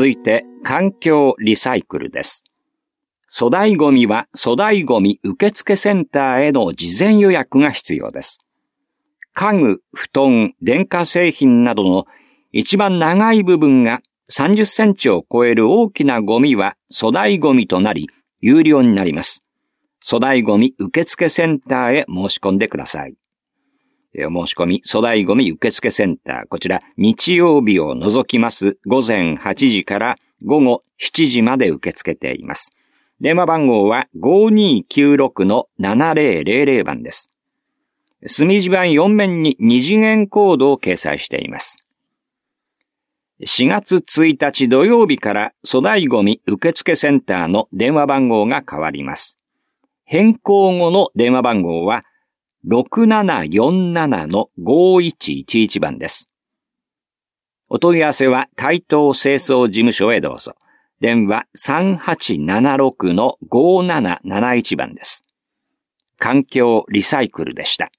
続いて、環境リサイクルです。粗大ゴミは粗大ゴミ受付センターへの事前予約が必要です。家具、布団、電化製品などの一番長い部分が30センチを超える大きなゴミは粗大ゴミとなり、有料になります。粗大ゴミ受付センターへ申し込んでください。お申し込み、粗大ゴミ受付センター、こちら日曜日を除きます午前8時から午後7時まで受け付けています。電話番号は 5296-7000 番です。墨字盤4面に2次元コードを掲載しています。4月1日土曜日から粗大ゴミ受付センターの電話番号が変わります。変更後の電話番号は 6747-5111 番です。お問い合わせは台東清掃事務所へどうぞ。電話 3876-5771 番です。環境リサイクルでした。